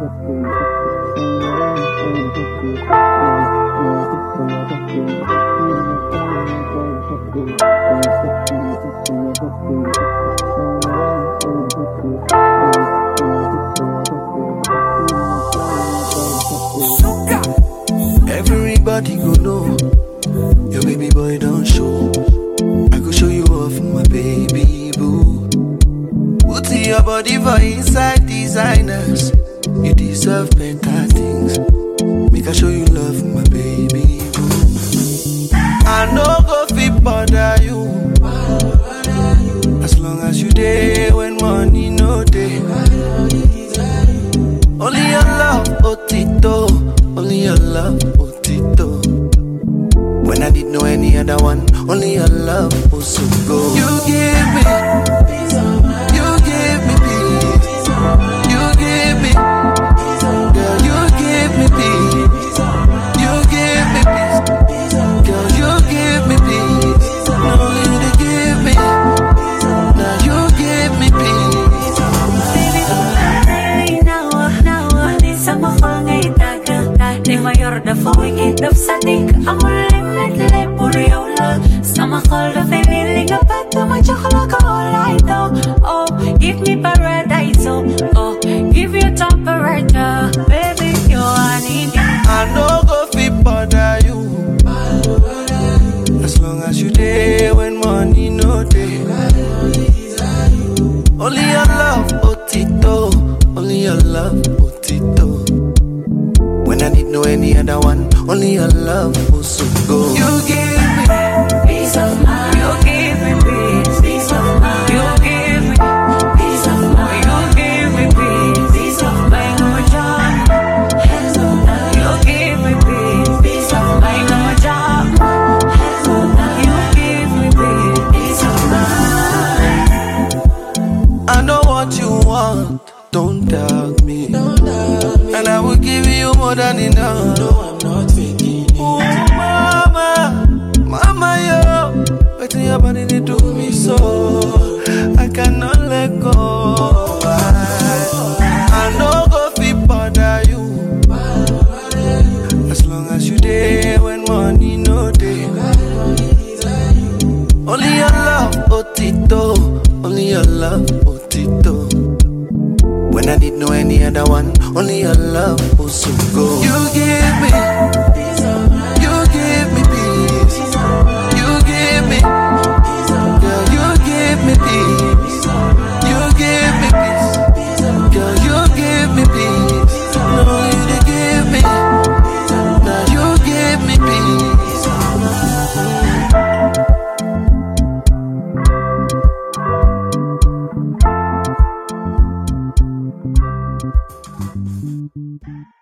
Everybody go know your baby boy don't show. I go show you off, my baby boo. Put your body for inside designers. You deserve better things. Make I show you love, my baby boo. I no go fit bother you. As long as you there when money no day. Only your love, Otito. Only your love, Otito. When I didn't know any other one, only your love was so good. You give me peace of mind. You give me peace. You give me, girl. You give me peace. You give me peace, girl. You give me peace. Only you give me. Now you give me peace. Mayor the wicked of Sadik, I'm a limit, Puriola. Some call the family, but too much chocolate, all I know. Oh, give me paradise, oh, give you temperature, baby, you are needing. I know go fit bother you. As long as you there when money no day. Only your love, Otito. Only your love, Otito. When I didn't know any other one, only your love was so good. You give me peace of mind. You give me peace of mind. You give me peace of mind. You give me peace of mind. No job, hands on that. You give me peace of mind. No job, hands on that. You give me peace of mind. I know what you want. Don't doubt me. And I will give you more than enough. No, I'm not faking it. Ooh, mama, yo. Waiting your body to do me so. I cannot let go. I know go fit bother you. As long as you there when money no day. Only your love, Otito. Only your love, Otito. When I didn't know any other one, only your love was so good. You give me